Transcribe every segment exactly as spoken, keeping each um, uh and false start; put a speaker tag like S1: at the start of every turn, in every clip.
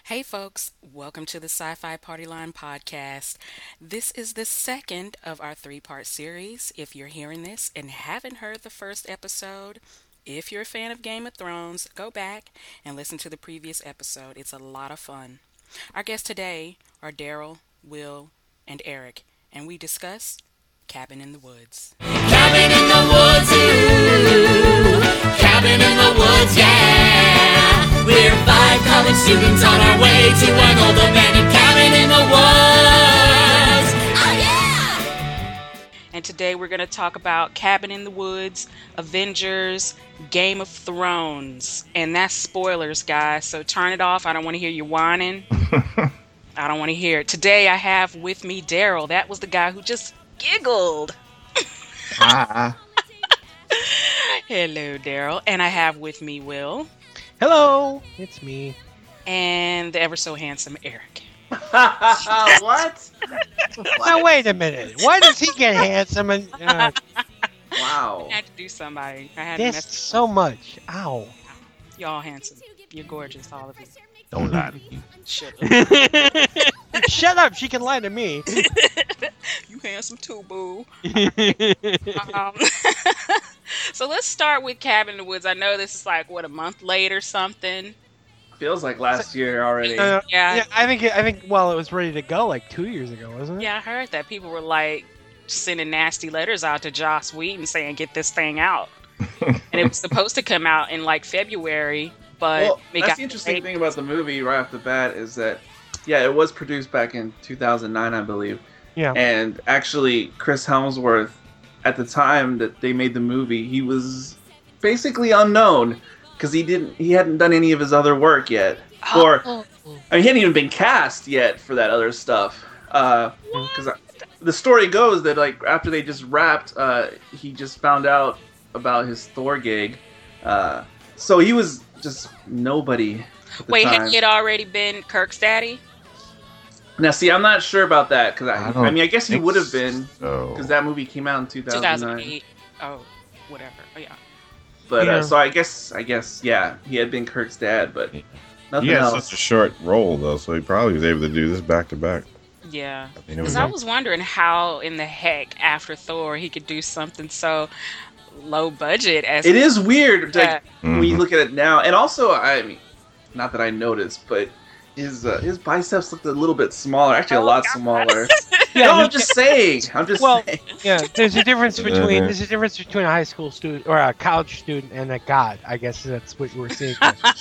S1: Hey folks, welcome to the Sci-Fi Party Line podcast. This is the second of our three-part series. If you're hearing this and haven't heard the first episode, if you're a fan of Game of Thrones, go back and listen to the previous episode. It's a lot of fun. Our guests today are Daryl, Will, and Eric, and we discuss Cabin in the Woods.
S2: Cabin in the woods, ooh. Cabin in the woods, yeah. We're five college students on our way to an old abandoned cabin in the woods. Oh yeah!
S1: And today we're going to talk about Cabin in the Woods, Avengers, Game of Thrones. And that's spoilers, guys. So turn it off. I don't want to hear you whining. I don't want to hear it. Today I have with me Daryl. That was the guy who just giggled.
S3: Ah.
S1: Hello, Daryl. And I have with me Will.
S4: Hello, it's me.
S1: And the ever so handsome Eric.
S3: What?
S4: Now wait a minute. Why does he get handsome and uh,
S3: Wow.
S1: I had to do somebody. I had to
S4: this
S1: mess
S4: so much? Ow!
S1: y'all handsome. You're gorgeous, all of you.
S3: Don't lie to me.
S1: Shut up.
S4: Shut up. She can lie to me.
S1: You handsome too, boo. Um, so let's start with Cabin in the Woods. I know this is like what, a month late or something.
S3: Feels like last year already.
S4: Uh,
S1: Yeah.
S4: yeah, I think. I think. Well, it was ready to go like two years ago, wasn't it?
S1: Yeah, I heard that people were like sending nasty letters out to Joss Whedon saying get this thing out, and it was supposed to come out in like February, but
S3: Well,
S1: it
S3: that's
S1: got
S3: the interesting
S1: delayed.
S3: thing about the movie right off the bat is that, yeah, it was produced back in two thousand nine, I believe.
S4: Yeah.
S3: And actually, Chris Hemsworth, at the time that they made the movie, he was basically unknown because he didn't, he hadn't done any of his other work yet, or
S1: Oh.
S3: I mean, he hadn't even been cast yet for that other stuff. Because the story goes that like after they just wrapped, uh, he just found out about his Thor gig. Uh, so he was just nobody at the
S1: Wait,
S3: time.
S1: had he had already been Kirk's daddy?
S3: Now, see, I'm not sure about that because I,
S5: I don't
S3: I mean, I guess he
S5: think
S3: would have been
S5: so.
S3: because that movie came out in two thousand nine.
S1: two thousand eight. Oh, whatever. Oh, yeah.
S3: But
S4: Yeah.
S3: uh, so I guess, I guess, yeah, he had been Kirk's dad, but nothing
S5: He had
S3: else.
S5: such a short role though, so he probably was able to do this back to back.
S1: Yeah.
S5: I mean, it
S1: Because
S5: was
S1: I
S5: like,
S1: was wondering how in the heck after Thor he could do something so low budget as
S3: It is weird, like
S1: Yeah.
S3: when you
S5: Mhm.
S3: look at it now, and also, I mean, not that I noticed, but his uh, his biceps looked a little bit smaller, actually a
S1: Oh,
S3: lot
S1: God.
S3: smaller.
S4: Yeah,
S3: no,
S4: you
S3: I'm just saying. I'm just
S4: Well,
S3: saying.
S4: Yeah. There's a difference between
S5: Uh,
S4: there's a difference between a high school student or a college student and a god. I guess that's what you were seeing.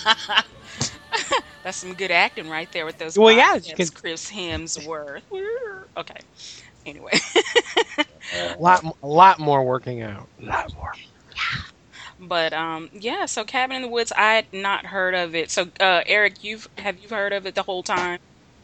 S1: That's some good acting right there with those.
S4: Well, yeah,
S1: biceps,
S4: you can-
S1: Chris Hemsworth. Okay. Anyway,
S4: a lot, a lot more working out. A lot more.
S1: but um, yeah. So Cabin in the Woods, I had not heard of it. So uh, Eric, you've have you heard of it the whole time?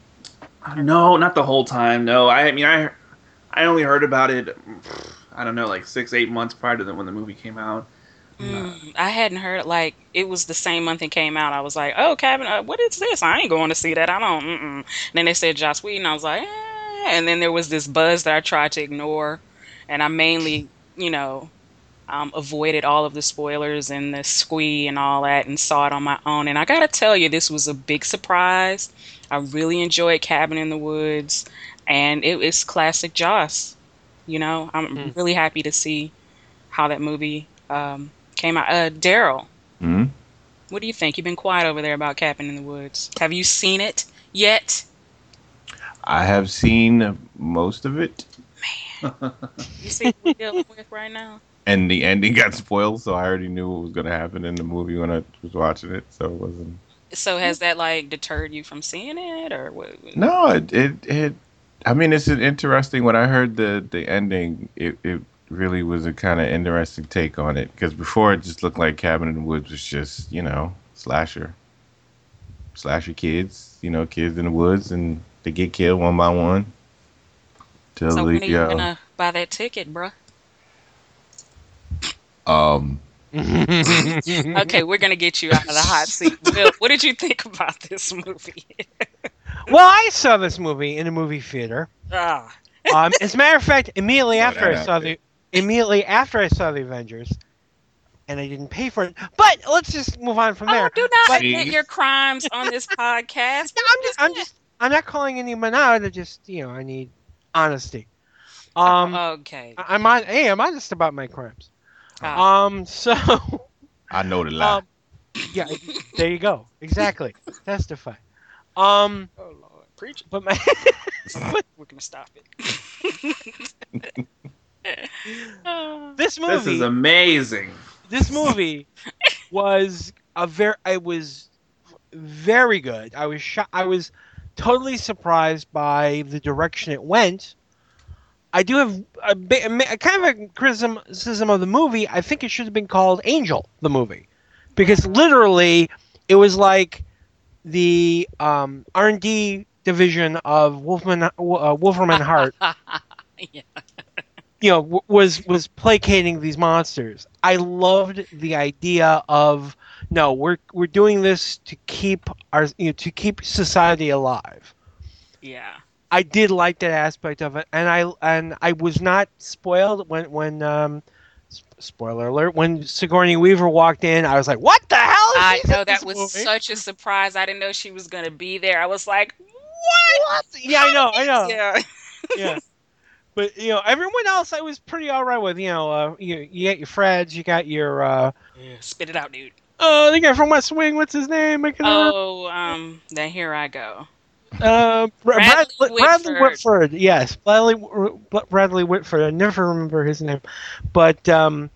S3: No, not the whole time. No, I, I mean, I I only heard about it. I don't know, like six, eight months prior to the, when the movie came out.
S1: Mm, I hadn't heard like it was the same month it came out. I was like, oh, Cabin, uh, what is this? I ain't going to see that. I don't. Mm-mm. And then they said Joss Whedon. I was like, eh. And then there was this buzz that I tried to ignore, and I mainly, you know, um, avoided all of the spoilers and the squee and all that, and saw it on my own. And I gotta tell you, this was a big surprise. I really enjoyed Cabin in the Woods, and it is classic Joss. You know, I'm
S4: Mm.
S1: really happy to see how that movie um, came out. Uh, Daryl,
S5: Mhm.
S1: what do you think? You've been quiet over there about Cabin in the Woods. Have you seen it yet?
S5: I have seen most of it,
S1: You see what we're dealing with right now?
S5: and the ending got spoiled, so I already knew what was going to happen in the movie when I was watching it. So it wasn't.
S1: So has that like deterred you from seeing it, or what?
S5: No, it it, it I mean, it's an interesting. When I heard the the ending, it it really was a kind of interesting take on it because before it just looked like Cabin in the Woods was just, you know, slasher, slasher kids, you know, kids in the woods, and they get killed one by one. Till
S1: So when are
S5: the
S1: you
S5: uh,
S1: gonna buy that ticket, bruh?
S5: um.
S1: Okay, we're gonna get you out of the hot seat. Will, what did you think about this movie?
S4: Well, I saw this movie in a movie theater.
S1: ah,
S4: Um, as a matter of fact, immediately
S5: Oh,
S4: after
S5: that
S4: I saw the
S5: outfit.
S4: immediately after I saw the Avengers, and I didn't pay for it. But let's just move on from
S1: Oh,
S4: there.
S1: do not
S4: But-
S1: admit your crimes on this podcast.
S4: No, I'm just, I'm just, I'm not calling anyone out. I just, you know, I need honesty. Um,
S1: okay.
S4: I- I'm on. Hey, I'm honest about my crimes.
S1: Ah.
S4: Um, so,
S5: I know the lie.
S4: um, yeah, there you go. Exactly. Testify. Um,
S1: Oh Lord, preach it.
S4: but my,
S1: We're gonna stop it. Uh,
S4: this movie,
S3: This is amazing.
S4: this movie was a very, it was very good. I was sho- I was totally surprised by the direction it went. I do have a, bit, a kind of a criticism of the movie. I think it should have been called Angel, the movie, because literally it was like the um, R and D division of Wolfman uh, Wolfram and Hart.
S1: yeah.
S4: You know, w- was was placating these monsters. I loved the idea of no, we're we're doing this to keep our you know, to keep society alive.
S1: Yeah.
S4: I did like that aspect of it, and I and I was not spoiled when when um, sp- spoiler alert when Sigourney Weaver walked in. I was like, "What the hell?" Is
S1: I
S4: she in
S1: know
S4: this
S1: that was
S4: movie?
S1: such a surprise. I didn't know she was gonna be there. I was like,
S4: What? Yeah, I know, I know.
S1: yeah.
S4: Yeah. But you know, everyone else I was pretty all right with. You know, uh, you you got your Freds, you got your uh,
S1: Yeah. Spit it out, dude.
S4: uh, the guy from West Wing. What's his name? I can
S1: Oh, um, then here I go.
S4: Uh, Bra-
S1: Bradley
S4: Bradley, Bradley
S1: Whitford.
S4: Whitford. Yes, Bradley Bradley Whitford. I never remember his name, but um,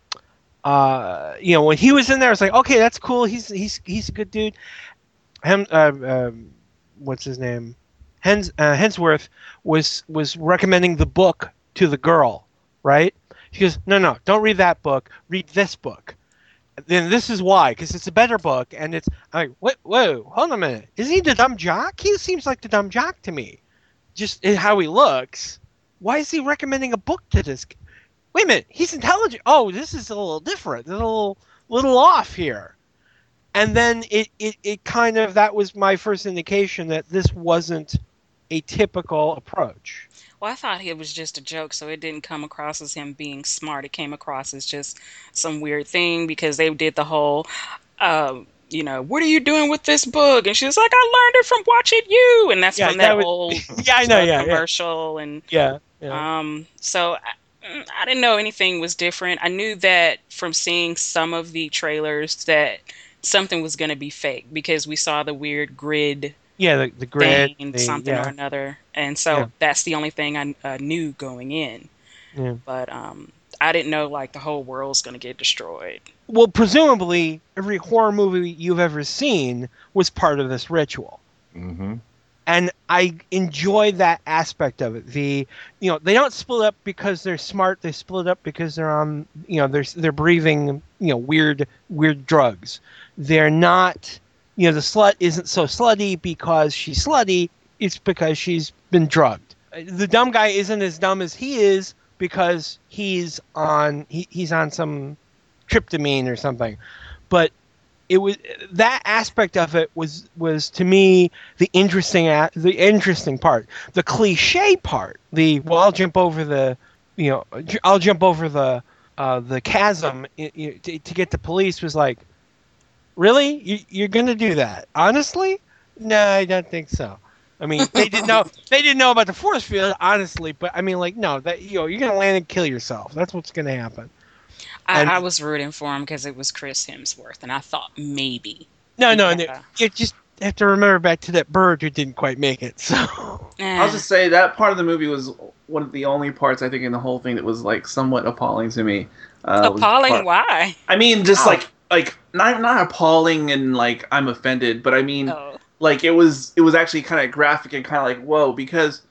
S4: uh, you know, when he was in there, I was like, okay, that's cool. He's he's he's a good dude. Him, uh, um, what's his name? Hens uh, Hensworth was was recommending the book to the girl, right? She goes, no, no, don't read that book. Read this book. Then this is why, because it's a better book, and it's I'm like, what? Whoa, hold on a minute. Is he the dumb jock? He seems like the dumb jock to me, just in how he looks. Why is he recommending a book to this? g- Wait a minute, he's intelligent. Oh, this is a little different, a little, little off here. And then it, it, it kind of that was my first indication that this wasn't a typical approach.
S1: Well, I thought it was just a joke, so it didn't come across as him being smart. It came across as just some weird thing because they did the whole, um, you know, what are you doing with this book? And she was like, I learned it from watching you, and that's
S4: Yeah,
S1: from that,
S4: that was-
S1: whole
S4: Yeah, I know.
S1: uh,
S4: Yeah, yeah,
S1: commercial. And
S4: yeah. yeah.
S1: um, so I, I didn't know anything was different. I knew that from seeing some of the trailers that something was going to be fake because we saw the weird grid
S4: Yeah, the, the grid,
S1: thing,
S4: the-
S1: something
S4: yeah.
S1: or another, and so
S4: Yeah.
S1: that's the only thing I uh, knew going in.
S4: Yeah.
S1: But um, I didn't know like the whole world's gonna get destroyed.
S4: Well, presumably, every horror movie you've ever seen was part of this ritual.
S5: Mm-hmm.
S4: And I enjoy that aspect of it. The you know they don't split up because they're smart. They split up because they're on you know they're they're breathing you know weird weird drugs. They're not you know the slut isn't so slutty because she's slutty. It's because she's been drugged. The dumb guy isn't as dumb as he is because he's on he, he's on some tryptamine or something. But it was that aspect of it was was to me the interesting a- the interesting part. The cliche part, the well, I'll jump over the you know j- I'll jump over the uh, the chasm i- i- to, to get the police was like, really, you, you're gonna do that? Honestly, no, I don't think so. I mean, they didn't know they didn't know about the force field, honestly, but I mean, like, no, that you know, you're gonna land and kill yourself. That's what's gonna happen.
S1: I,
S4: And-
S1: I was rooting for him because it was Chris Hemsworth, and I thought maybe.
S4: No, no, no.
S1: Yeah.
S4: You just have to remember back to that bird who didn't quite make it. So.
S1: Eh,
S3: I'll just say that part of the movie was one of the only parts I think in the whole thing that was like somewhat appalling to me. Uh, was
S1: appalling.
S3: part-
S1: Why?
S3: I mean, just
S4: Wow.
S3: like like not not appalling and like I'm offended, but I mean,
S1: Oh.
S3: like it was it was actually kind of graphic and kind of like whoa because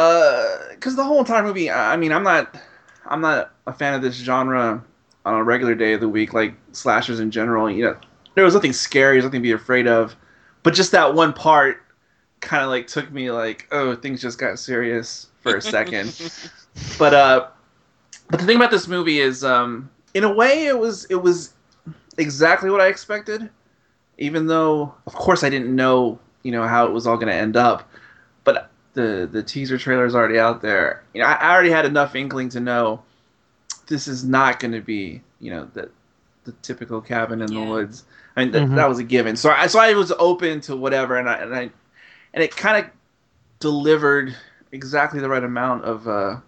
S3: uh because the whole entire movie. I I mean, I'm not I'm not a fan of this genre on a regular day of the week, like slashers in general. You know, there was nothing scary, there's nothing to be afraid of, but just that one part kind of like took me like, oh, things just got serious for a second. but uh, but the thing about this movie is, um, in a way, it was it was exactly what I expected. Even though, of course, I didn't know, you know, how it was all going to end up. But the the teaser trailer is already out there. You know, I, I already had enough inkling to know this is not going to be, you know, the the typical Cabin in
S1: Yeah.
S3: the Woods. I mean, th-
S4: Mhm.
S3: that was a given. So I so I was open to whatever, and I and I and it kind of delivered exactly the right amount of uh,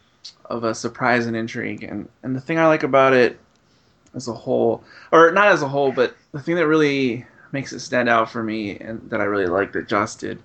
S3: of a surprise and intrigue. And and the thing I like about it as a whole, or not as a whole, but the thing that really makes it stand out for me, and that I really like that Joss did,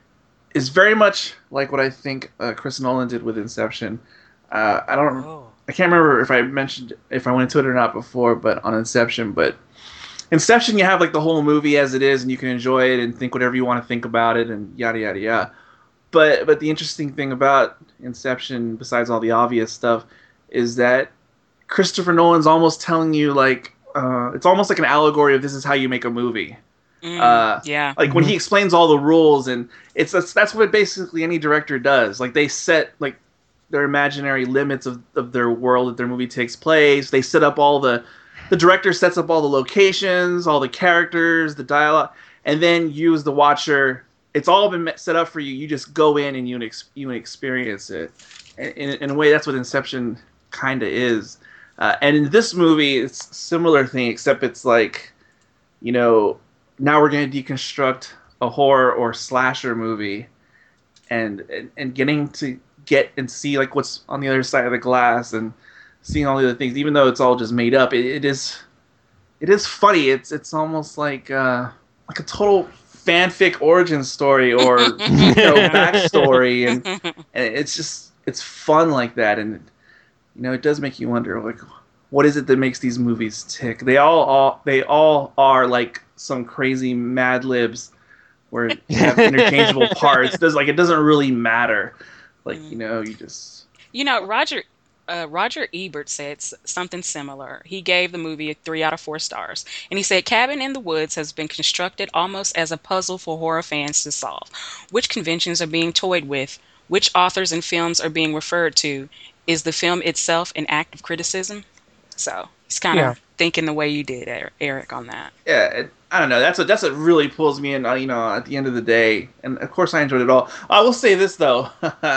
S3: is very much like what I think uh, Chris Nolan did with Inception. Uh, I don't,
S1: Oh.
S3: I can't remember if I mentioned if I went into it or not before, but on Inception. But Inception, you have like the whole movie as it is, and you can enjoy it and think whatever you want to think about it, and yada yada yada. But but the interesting thing about Inception, besides all the obvious stuff, is that Christopher Nolan's almost telling you like uh, it's almost like an allegory of this is how you make a movie.
S1: Mm,
S3: Uh,
S1: yeah.
S3: Like when he explains all the rules, and it's that's, that's what basically any director does. Like they set like their imaginary limits of, of their world that their movie takes place. They set up all the the director sets up all the locations, all the characters, the dialogue, and then you as the watcher, it's all been set up for you. You just go in and you ex- you experience it. And in, in a way, that's what Inception kind of is. Uh, and in this movie, it's a similar thing, except it's like, you know, now we're going to deconstruct a horror or slasher movie, and, and and getting to get and see like what's on the other side of the glass, and seeing all the other things, even though it's all just made up. It, it is, it is funny. It's it's almost like uh, like a total fanfic origin story or you know backstory, and and it's just it's fun like that, and you know it does make you wonder like what is it that makes these movies tick? They all, all they all are like some crazy Mad Libs where you have interchangeable parts. It does like it doesn't really matter. Like you know you just
S1: You know, Roger uh, Roger Ebert said s- something similar. He gave the movie a three out of four stars, and he said, "Cabin in the Woods has been constructed almost as a puzzle for horror fans to solve. Which conventions are being toyed with? Which authors and films are being referred to? Is the film itself an act of criticism?" So he's kind
S4: Yeah.
S1: of thinking the way you did, Er- Eric, on that.
S3: yeah, it, I don't know. That's what that's what really pulls me in. uh, You know, at the end of the day, and of course I enjoyed it all. I will say this though,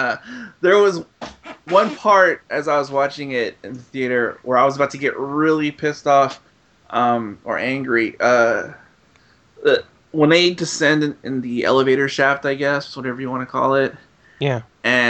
S3: there was one part as I was watching it in the theater where I was about to get really pissed off, um, or angry. Uh, the, when they descend in, in the elevator shaft, I guess, whatever you want to call it,
S4: Yeah.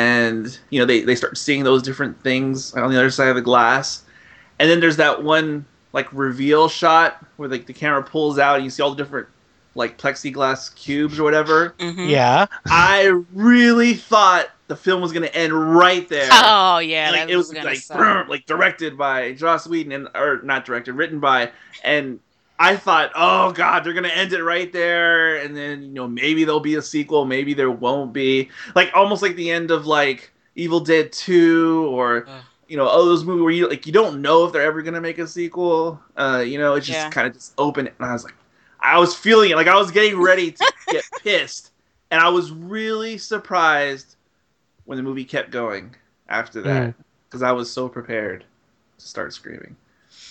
S3: and you know they they start seeing those different things on the other side of the glass, and then there's that one like reveal shot where like the camera pulls out and you see all the different like plexiglass cubes or whatever.
S1: Hmm.
S4: Yeah.
S3: I really thought the film was gonna end right there.
S1: Oh yeah,
S3: And, like,
S1: that
S3: it was
S1: gonna
S3: like
S1: suck.
S3: brr, like directed by Joss Whedon and or not directed, written by, and I thought, oh god, they're gonna end it right there, and then you know maybe there'll be a sequel, maybe there won't be, like almost like the end of like Evil Dead two or.
S1: Ugh.
S3: You know, all those movies where you like you don't know if they're ever gonna make a sequel. Uh, you know, it's just
S1: Yeah.
S3: kind of just open, and I was like, I was feeling it, like I was getting ready to get pissed, and I was really surprised when the movie kept going after that because I was so prepared to start screaming.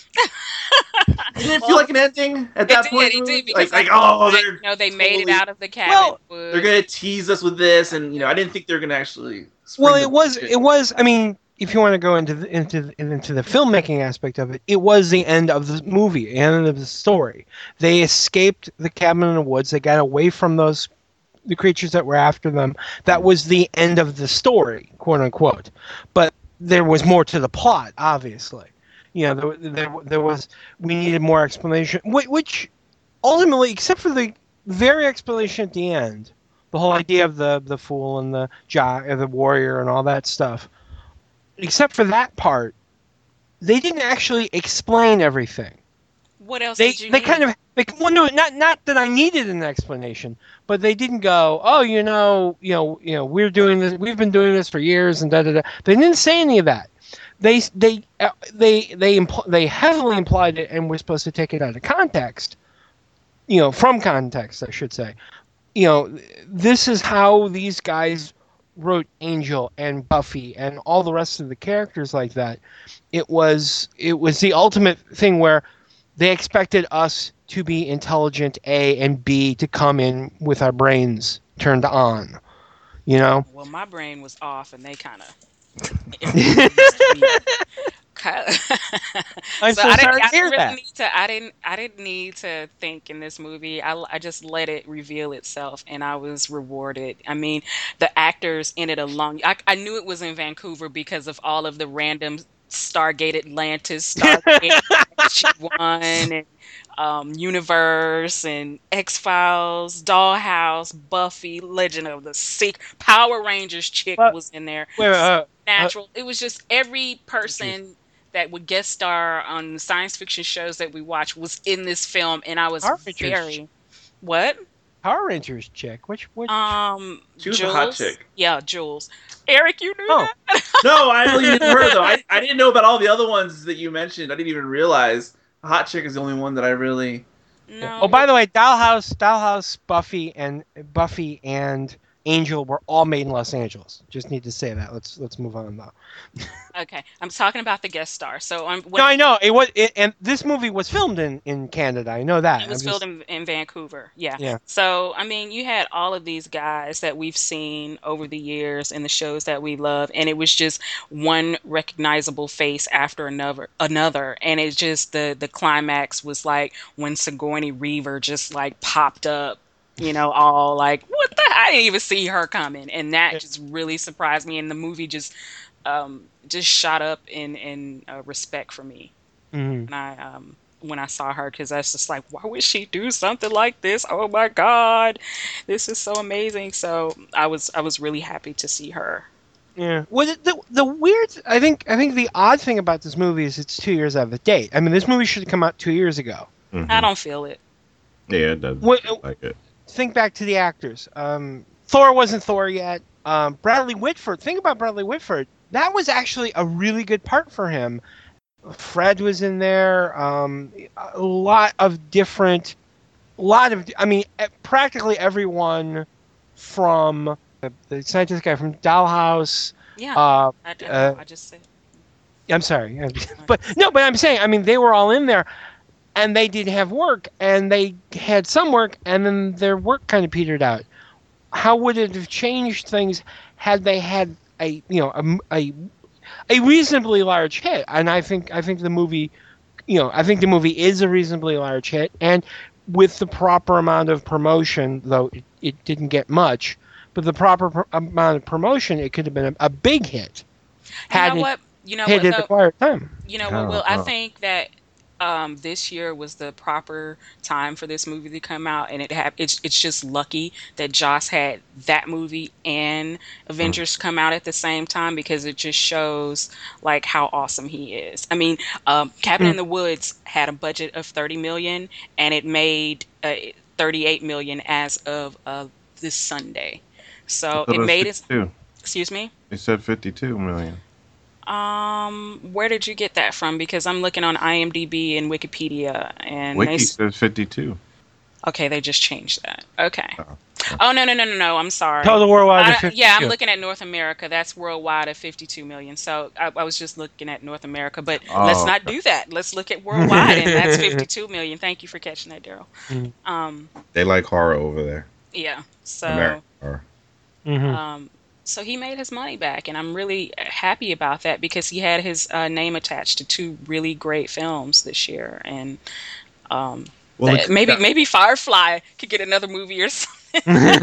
S3: It didn't feel like an ending at that
S1: It
S3: point.
S1: did,
S3: in
S1: it
S3: the
S1: did,
S3: movie.
S1: because
S3: Like, like
S1: I
S3: oh,
S1: felt like,
S3: they're
S1: you know, they made it
S3: totally-
S1: out of the cabin.
S4: Well,
S1: wood.
S3: they're gonna tease us with this, and you know, I didn't think they were gonna actually. spring
S4: Well,
S3: the
S4: it was.
S3: shit.
S4: It was. I mean, if you want to go into the, into the, into the filmmaking aspect of it, it was the end of the movie, end of the story. They escaped the cabin in the woods. They got away from those the creatures that were after them. That was the end of the story, quote unquote. But there was more to the plot, obviously. You know, there, there, there was. We needed more explanation, whi- which ultimately, except for the very explanation at the end, the whole idea of the the fool and the jo- uh, the warrior and all that stuff. Except for that part, they didn't actually explain everything.
S1: What else
S4: They
S1: did you
S4: they
S1: need?
S4: kind of they, well no not not that I needed an explanation, but they didn't go, oh you know you know you know we're doing this we've been doing this for years and da da da. They didn't say any of that. They they uh, they they impl- they heavily implied it and we're supposed to take it out of context. You know, from context, I should say. You know, this is how these guys wrote Angel and Buffy and all the rest of the characters like that. It was it was the ultimate thing where they expected us to be intelligent A and B to come in with our brains turned on. You know?
S1: Well, my brain was off, and they kind of
S4: I'm
S1: so
S4: so
S1: I
S4: sorry
S1: didn't.
S4: to
S1: I
S4: hear
S1: didn't really
S4: that.
S1: need to. I didn't. I didn't need to think in this movie. I, I just let it reveal itself, and I was rewarded. I mean, the actors in it alone. I, I knew it was in Vancouver because of all of the random Stargate Atlantis, Stargate One, and um, Universe, and X Files, Dollhouse, Buffy, Legend of the Secret, Power Rangers chick
S4: But
S1: was in there.
S4: wait, uh, uh,
S1: Natural. It was just every
S4: jeez.
S1: person that would guest star on science fiction shows that we watch was in this film, and I was
S4: Power Rangers,
S1: very what?
S4: Power Rangers chick. Which which?
S1: Um,
S3: She was a hot
S1: Jules.
S3: chick.
S1: Yeah, Jules. Eric, you knew
S4: Oh,
S1: that?
S3: No, I only knew her though. I, I didn't know about all the other ones that you mentioned. I didn't even realize hot chick is the only one that I really.
S1: No.
S4: oh, by the way, Dollhouse, Dollhouse, Buffy, and Buffy and Angel were all made in Los Angeles. Just need to say that. Let's let's move on now.
S1: Okay, I'm talking about the guest star. So I'm. What,
S4: No, I know it was, it, and this movie was filmed in, in Canada. I know that.
S1: It was
S4: I'm just-
S1: filmed in, in Vancouver. Yeah.
S4: Yeah.
S1: So, I mean, you had all of these guys that we've seen over the years in the shows that we love, and it was just one recognizable face after another, another, and it just the the climax was like when Sigourney Weaver just like popped up. You know, all like, what the? I didn't even see her coming, and that
S4: Yeah.
S1: just really surprised me. And the movie just, um, just shot up in in uh, respect for me.
S4: Mhm.
S1: And I um when I saw her, because I was just like, why would she do something like this? Oh my God, this is so amazing. So I was I was really happy to see her.
S4: Yeah. Well, the, the the weird. I think I think the odd thing about this movie is it's two years out of date. I mean, this movie should have come out two years ago.
S5: Mhm.
S1: I don't feel it.
S5: Yeah, it does
S4: What-
S5: look like it.
S4: Think back to the actors. Um, Thor wasn't Thor yet. Um, Bradley Whitford. Think about Bradley Whitford. That was actually a really good part for him. Fred was in there. Um, a lot of different, a lot of. I mean, eh, practically everyone from the, the scientist guy from Dollhouse.
S1: Yeah,
S4: Uh,
S1: I, I,
S4: uh,
S1: I just said.
S4: I'm sorry, but no, but I'm saying, I mean, they were all in there, and they did have work, and they had some work, and then their work kind of petered out. How would it have changed things had they had a, you know, a, a, a reasonably large hit? And I think, I think the movie, you know, I think the movie is a reasonably large hit, and with the proper amount of promotion, though it, it didn't get much, but the proper pr- amount of promotion, it could have been a, a big hit.
S1: You
S4: Had
S1: know
S4: it
S1: what? You know
S4: hit
S1: what?
S4: at
S1: Though?
S4: the quiet time.
S1: You know
S5: I
S1: what, Will?
S5: don't
S1: I
S5: know.
S1: think that um, this year was the proper time for this movie to come out, and it ha- it's it's just lucky that Joss had that movie and Avengers come out at the same time, because it just shows like how awesome he is. I mean, um, Cabin
S4: Mm.
S1: in the Woods had a budget of thirty million, and it made uh, thirty-eight million as of uh, this Sunday. So
S5: I thought
S1: it
S5: was
S1: made it.
S5: fifty-two.
S1: Excuse me.
S5: It said fifty-two million.
S1: Um, where did you get that from? Because I'm looking on IMDb and Wikipedia, and
S5: Wiki
S1: they s-
S5: says fifty-two.
S1: okay, they just changed that. Okay.
S5: Oh.
S1: Oh no no no no no! I'm sorry.
S4: Total worldwide
S1: I-
S4: of fifty-two.
S1: yeah, I'm looking at North America. That's worldwide at fifty-two million. So I, I was just looking at North America, but let's
S5: Oh,
S1: not do that. Let's look at worldwide, and that's fifty-two million. Thank you for catching that, Daryl.
S4: Mhm.
S1: Um,
S5: They like horror over there.
S1: yeah. So.
S5: American horror.
S4: Mhm.
S1: Um, so he made his money back, and I'm really happy about that, because he had his uh, name attached to two really great films this year, and um,
S5: Well,
S1: that-
S5: the-
S1: maybe
S5: yeah.
S1: maybe Firefly could get another movie or something.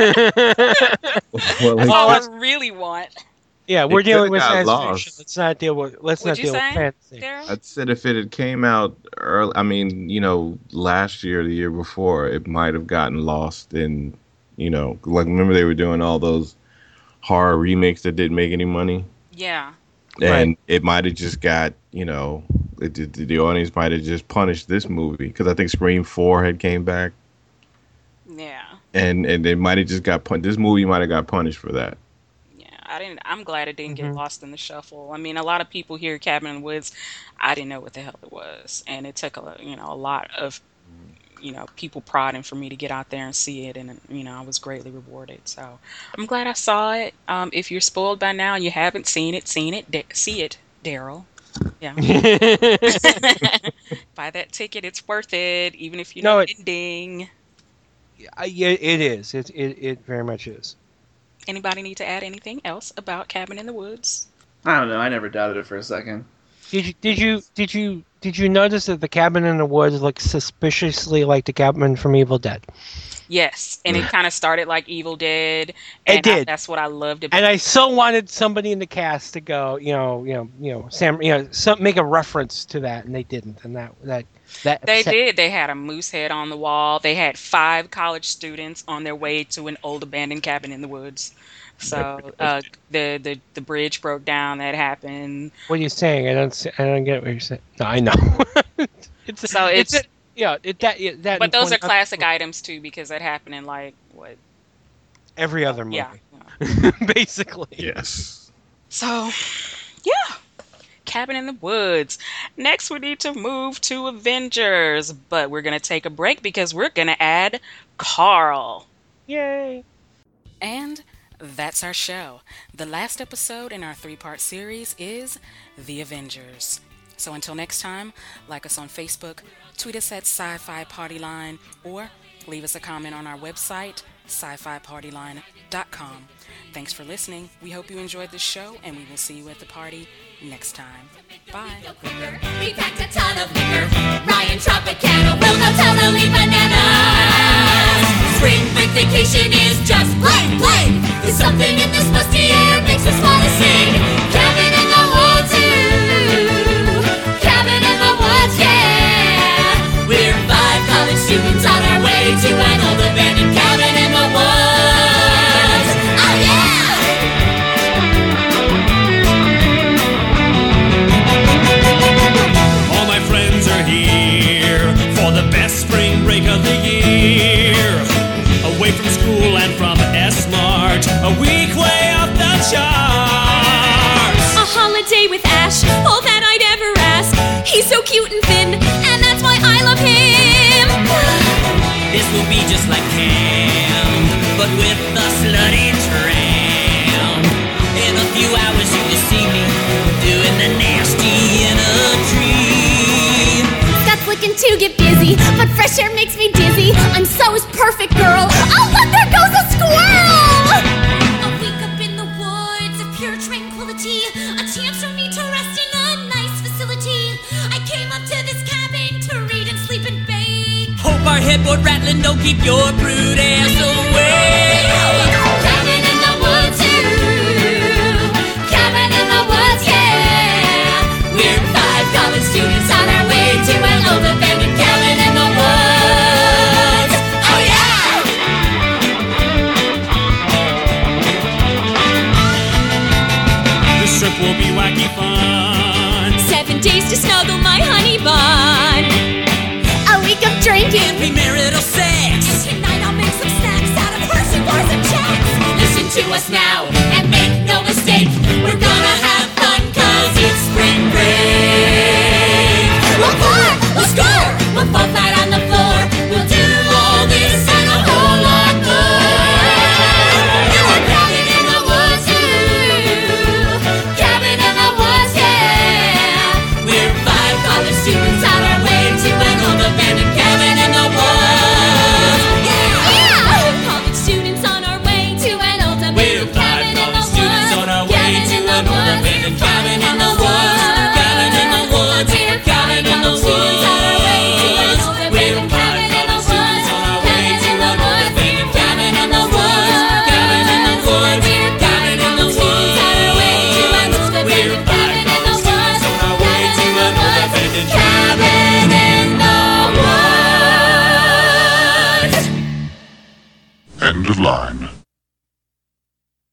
S5: Well,
S1: That's
S5: it-
S1: all I
S4: let's-
S1: really want.
S4: yeah, we're
S5: It
S4: dealing
S5: could've
S4: with
S5: got
S4: science
S5: lost.
S4: fiction. Let's not deal with. Let's
S1: Would
S4: not
S1: you
S4: deal
S1: say,
S4: with fantasy.
S1: Daryl?
S5: I said if it had came out early, I mean, you know, last year, or the year before, it might have gotten lost in, you know, like remember they were doing all those horror remakes that didn't make any money,
S1: Yeah.
S5: and
S4: Right.
S5: it might have just got, you know, it, the, the audience might have just punished this movie because I think Scream Four had came back,
S1: Yeah.
S5: and and it might have just got pun- this movie might have got punished for that.
S1: Yeah. I didn't. I'm glad it didn't get
S4: Mhm.
S1: lost in the shuffle. I mean, a lot of people hear Cabin in the Woods. I didn't know what the hell it was, and it took a lo- you know a lot of you know people prodding for me to get out there and see it, and you know I was greatly rewarded. So I'm glad I saw it. Um, if you're spoiled by now and you haven't seen it, seen it, da- see it, Daryl. Yeah. Buy that ticket. It's worth it, even if you
S4: No,
S1: know
S4: it-
S1: the ending.
S4: Uh, yeah, it is. It, it it very much is.
S1: Anybody need to add anything else about Cabin in the Woods?
S3: I don't know. I never doubted it for a second.
S4: Did you did you did you did you notice that the cabin in the woods looks suspiciously like the cabin from Evil Dead?
S1: Yes, and it kind of started like Evil Dead. And
S4: It did.
S1: I, that's what I loved about
S4: And I so wanted somebody in the cast to go, you know, you know, you know, Sam, you know, some, make a reference to that, and they didn't, and that that that
S1: They
S4: upset-
S1: did. They had a moose head on the wall. They had five college students on their way to an old abandoned cabin in the woods. So uh, the, the the bridge broke down. That happened.
S4: What are you saying? I don't. see- I don't get what you're saying. No, I know. it's
S1: So
S4: it's,
S1: it's-
S4: a, yeah. It that yeah, that.
S1: But
S4: and
S1: those are
S4: twenty
S1: classic items too, because that happened in like what?
S4: Every other movie,
S1: Yeah.
S4: basically.
S5: Yes.
S1: So, yeah. Cabin in the Woods. Next, we need to move to Avengers, but we're going to take a break because we're going to add Carl.
S4: Yay!
S1: And that's our show. The last episode in our three-part series is The Avengers. So until next time, like us on Facebook, tweet us at Sci-Fi Partyline, or leave us a comment on our website, sci fi party line dot com. Thanks for listening. We hope you enjoyed the show, and we will see you at the party next time. Bye.
S2: We packed a ton of liquor. Ryan Tropicana will go totally bananas. Spring break vacation is just plain, plain. There's something in this musty air makes us wanna sing. Cabin in the woods, ooh. Cabin in the woods, yeah. We're five college students on our way to an old abandoned cabin in the woods. Oh yeah!
S6: All my friends are here for the best spring break of the year. Away from school and from S-Mart, a week way off the charts.
S7: A holiday with Ash, all that I'd ever ask. He's so cute and thin, and that's why I love him.
S2: This will be just like camp, but with the slutty tramp. In a few hours you will see me doing the nasty in a tree.
S7: Scott's looking to get busy, but fresh air makes me dizzy. I'm so's perfect, girl. Oh, look, there goes a squirrel! A week up in the woods of pure tranquility. A chance for me to rest in a nice facility. I came up to this cabin to read and sleep and bake.
S2: Hope our headboard rattling don't keep your brood ass away.
S7: Cabin in the woods, ooh. Cabin in the woods, yeah.
S2: We're five college students on our way to an old abandoned cabin in the woods. Oh yeah!
S6: This trip will be wacky fun.
S7: Seven days to snuggle my honey bun. A week of drinking.
S2: Premarital sex.
S7: Tonight I'll make some snacks out of Hershey bars and checks.
S2: Listen to us now and make no mistake.